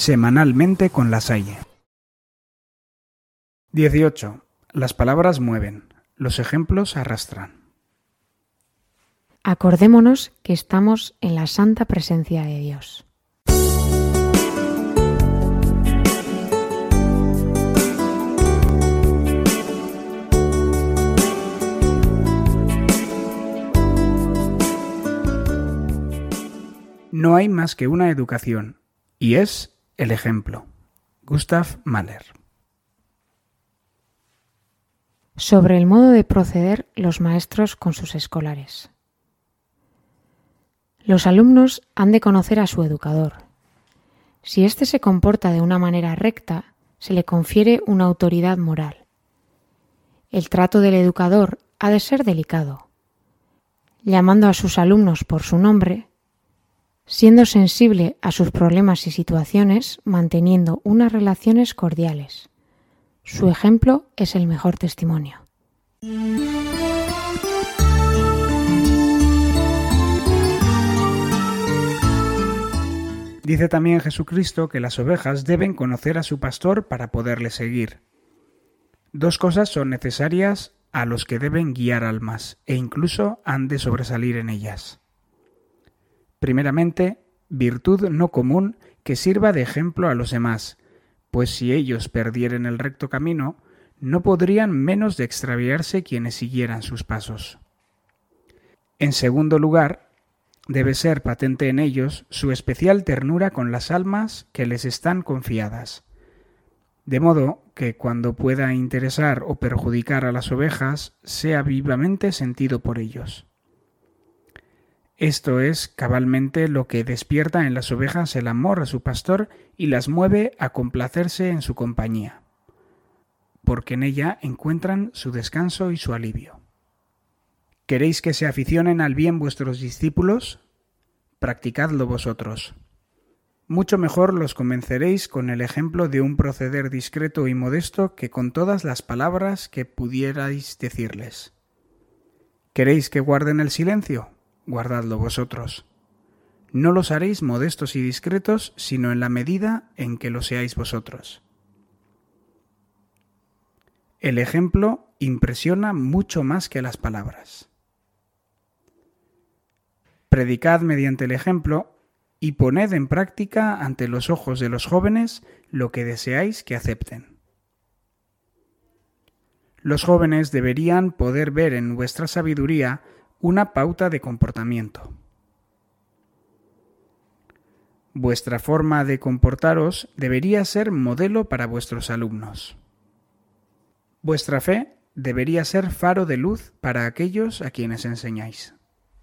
semanalmente con La Salle. 18. Las palabras mueven, los ejemplos arrastran. Acordémonos que estamos en la santa presencia de Dios. No hay más que una educación, y es el ejemplo. Gustav Mahler. Sobre el modo de proceder los maestros con sus escolares. Los alumnos han de conocer a su educador. Si éste se comporta de una manera recta, se le confiere una autoridad moral. El trato del educador ha de ser delicado, llamando a sus alumnos por su nombre, siendo sensible a sus problemas y situaciones, manteniendo unas relaciones cordiales. Su ejemplo es el mejor testimonio. Dice también Jesucristo que las ovejas deben conocer a su pastor para poderle seguir. Dos cosas son necesarias a los que deben guiar almas, e incluso han de sobresalir en ellas. Primeramente, virtud no común que sirva de ejemplo a los demás, pues si ellos perdieren el recto camino, no podrían menos de extraviarse quienes siguieran sus pasos. En segundo lugar, debe ser patente en ellos su especial ternura con las almas que les están confiadas, de modo que cuando pueda interesar o perjudicar a las ovejas, sea vivamente sentido por ellos. Esto es cabalmente lo que despierta en las ovejas el amor a su pastor y las mueve a complacerse en su compañía, porque en ella encuentran su descanso y su alivio. ¿Queréis que se aficionen al bien vuestros discípulos? Practicadlo vosotros. Mucho mejor los convenceréis con el ejemplo de un proceder discreto y modesto que con todas las palabras que pudierais decirles. ¿Queréis que guarden el silencio? Guardadlo vosotros. No los haréis modestos y discretos, sino en la medida en que lo seáis vosotros. El ejemplo impresiona mucho más que las palabras. Predicad mediante el ejemplo y poned en práctica ante los ojos de los jóvenes lo que deseáis que acepten. Los jóvenes deberían poder ver en vuestra sabiduría una pauta de comportamiento. Vuestra forma de comportaros debería ser modelo para vuestros alumnos. Vuestra fe debería ser faro de luz para aquellos a quienes enseñáis.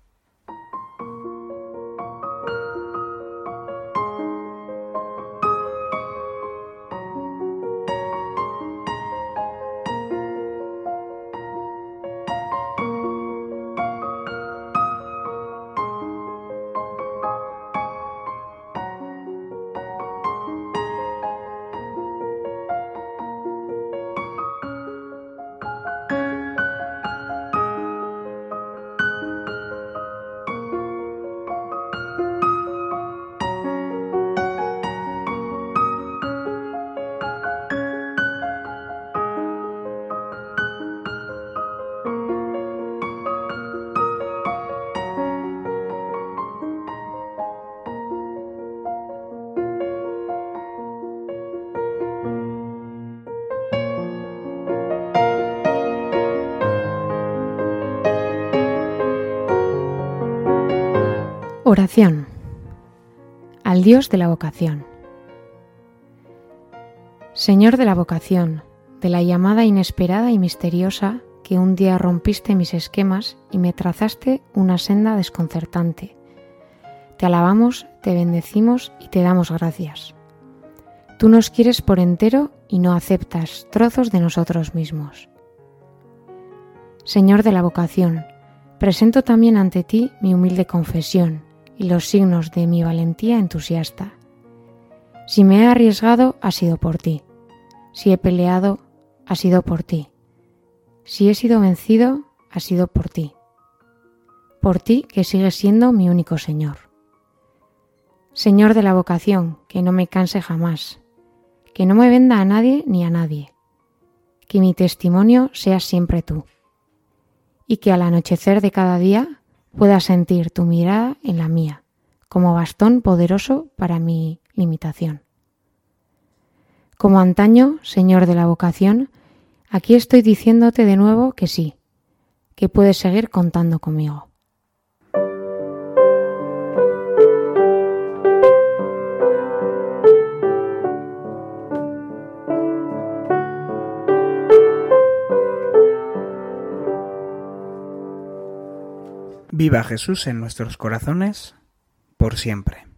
Oración. Al Dios de la vocación. Señor de la vocación, de la llamada inesperada y misteriosa que un día rompiste mis esquemas y me trazaste una senda desconcertante. Te alabamos, te bendecimos y te damos gracias. Tú nos quieres por entero y no aceptas trozos de nosotros mismos. Señor de la vocación, presento también ante ti mi humilde confesión y los signos de mi valentía entusiasta. Si me he arriesgado, ha sido por ti. Si he peleado, ha sido por ti. Si he sido vencido, ha sido por ti. Por ti que sigues siendo mi único Señor. Señor de la vocación, que no me canse jamás, que no me venda a nadie ni a nadie, que mi testimonio seas siempre tú, y que al anochecer de cada día pueda sentir tu mirada en la mía, como bastón poderoso para mi limitación. Como antaño, Señor de la vocación, aquí estoy diciéndote de nuevo que sí, que puedes seguir contando conmigo. Viva Jesús en nuestros corazones, por siempre.